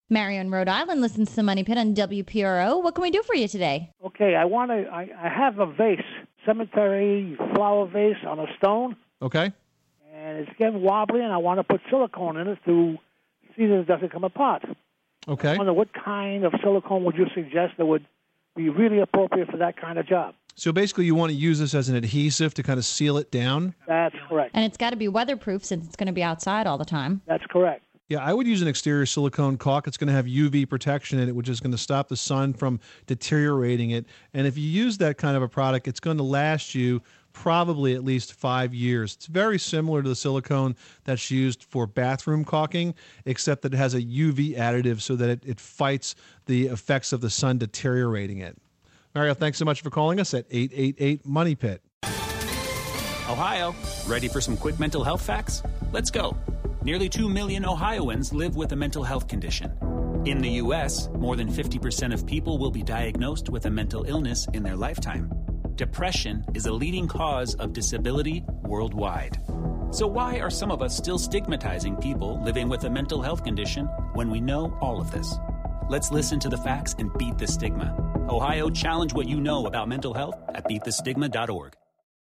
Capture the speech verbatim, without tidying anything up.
Mario in Rhode Island listens to Money Pit on W P R O. What can we do for you today? Okay, I want to. I, I have a vase, cemetery flower vase on a stone. Okay. And it's getting wobbly, and I want to put silicone in it to see that it doesn't come apart. Okay. I wonder what kind of silicone would you suggest that would be really appropriate for that kind of job? So basically you want to use this as an adhesive to kind of seal it down? That's correct. And it's got to be weatherproof since it's going to be outside all the time. That's correct. Yeah, I would use an exterior silicone caulk. It's going to have U V protection in it, which is going to stop the sun from deteriorating it. And if you use that kind of a product, it's going to last you probably at least five years. It's very similar to the silicone that's used for bathroom caulking, except that it has a U V additive so that it, it fights the effects of the sun deteriorating it. Mario, thanks so much for calling us at eight eight eight, money pit. Ohio, ready for some quick mental health facts? Let's go. Nearly two million Ohioans live with a mental health condition. In the U S, more than fifty percent of people will be diagnosed with a mental illness in their lifetime. Depression is a leading cause of disability worldwide. So why are some of us still stigmatizing people living with a mental health condition when we know all of this? Let's listen to the facts and beat the stigma. Ohio, challenge what you know about mental health at beat the stigma dot org.